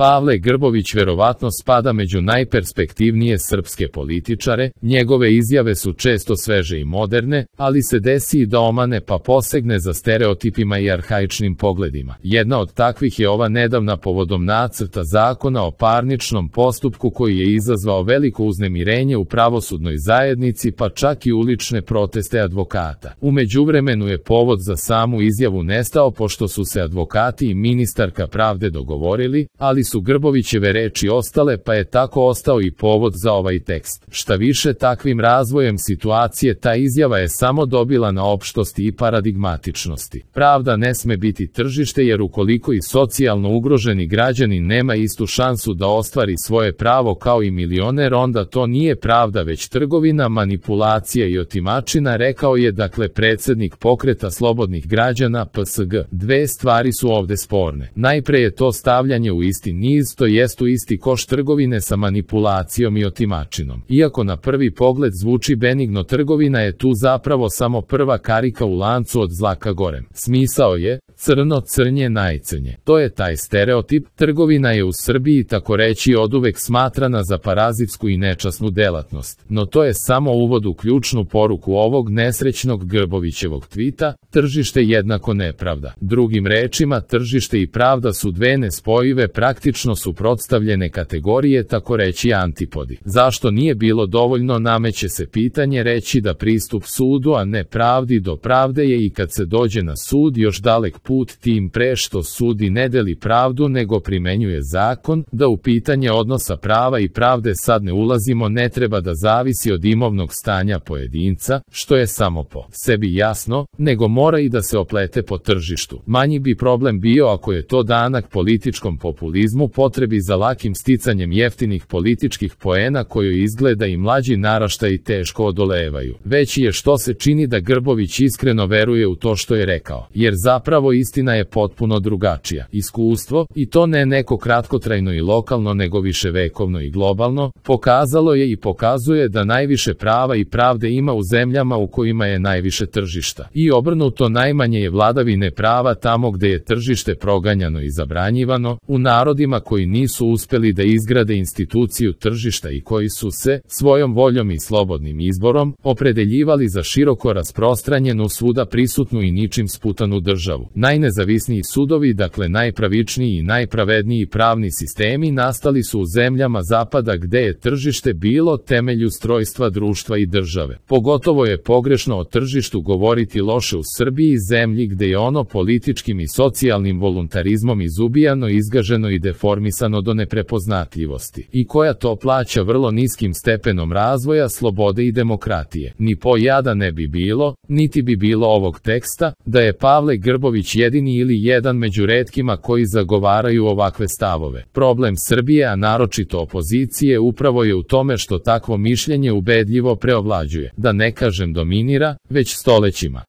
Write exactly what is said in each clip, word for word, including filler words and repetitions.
Pavle Grbović verovatno spada među najperspektivnije srpske političare, njegove izjave su često sveže i moderne, ali se desi i da omane pa posegne za stereotipima i arhaičnim pogledima. Jedna od takvih je ova nedavna povodom nacrta zakona o parničnom postupku koji je izazvao veliko uznemirenje u pravosudnoj zajednici pa čak i ulične proteste advokata. U međuvremenu je povod za samu izjavu nestao pošto su se advokati i ministarka pravde dogovorili, ali su Grbovićeve reči ostale pa je tako ostao i povod za ovaj tekst. Šta više, takvim razvojem situacije ta izjava je samo dobila na opštosti i paradigmatičnosti. Pravda ne sme biti tržište jer ukoliko i socijalno ugroženi građanin nema istu šansu da ostvari svoje pravo kao i milioner, onda to nije pravda već trgovina, manipulacija i otimačina, rekao je dakle predsednik Pokreta slobodnih građana P S G. Dve stvari su ovde sporne. Najpre je to stavljanje u isti niz, to jest u isti koš trgovine sa manipulacijom i otimačinom. Iako na prvi pogled zvuči benigno, trgovina je tu zapravo samo prva karika u lancu od zla ka gorem. Smisao je crno crnje najcrnje. To je taj stereotip. Trgovina je u Srbiji tako reći oduvek smatrana za parazitsku i nečasnu delatnost. No to je samo uvod u ključnu poruku ovog nesrećnog Grbovićevog tvita: tržište jednako nepravda. Drugim rečima, tržište i pravda su dve nespojive, praktično suprotstavljene kategorije, tako reći antipodi. Zašto nije bilo dovoljno, nameće se pitanje, reći da pristup sudu, a ne pravdi, do pravde je i kad se dođe na sud još dalek put, tim pre što sudi ne deli pravdu nego primenjuje zakon, da u pitanje odnosa prava i pravde sad ne ulazimo, ne treba da zavisi od imovnog stanja pojedinca, što je samo po sebi jasno, nego mora i da se oplete po tržištu. Manji bi problem bio ako je to danak političkom populizmu, potrebi za lakim sticanjem jeftinih političkih poena koju izgleda i mlađi naraštaji teško odolevaju. Veći je što se čini da Grbović iskreno veruje u to što je rekao, jer zapravo istina je potpuno drugačija. Iskustvo, i to ne neko kratkotrajno i lokalno nego viševekovno i globalno, pokazalo je i pokazuje da najviše prava i pravde ima u zemljama u kojima je najviše tržišta. I obrnuto, najmanje je vladavine prava tamo gde je tržište proganjano i zabranjivano, u narodima koji nisu uspeli da izgrade instituciju tržišta i koji su se, svojom voljom i slobodnim izborom, opredeljivali za široko rasprostranjenu, svuda prisutnu i ničim sputanu državu. Najnezavisniji sudovi, dakle najpravičniji i najpravedniji pravni sistemi, nastali su u zemljama zapada gde je tržište bilo temelj ustrojstva društva i države. Pogotovo je pogrešno o tržištu govoriti loše u Srbiji, zemlji gde je ono političkim i socijalnim voluntarizmom izubijano, izgaženo i deformisano do neprepoznatljivosti, i koja to plaća vrlo niskim stepenom razvoja, slobode i demokratije. Ni po jada ne bi bilo, niti bi bilo ovog teksta, da je Pavle Grbović jedini ili jedan među retkima koji zagovaraju ovakve stavove. Problem Srbije, a naročito opozicije, upravo je u tome što takvo mišljenje ubedljivo preovlađuje, da ne kažem dominira, već stolećima.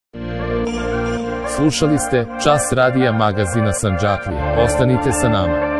Slušali ste Čas radija magazina Sandžaklija. Ostanite sa nama.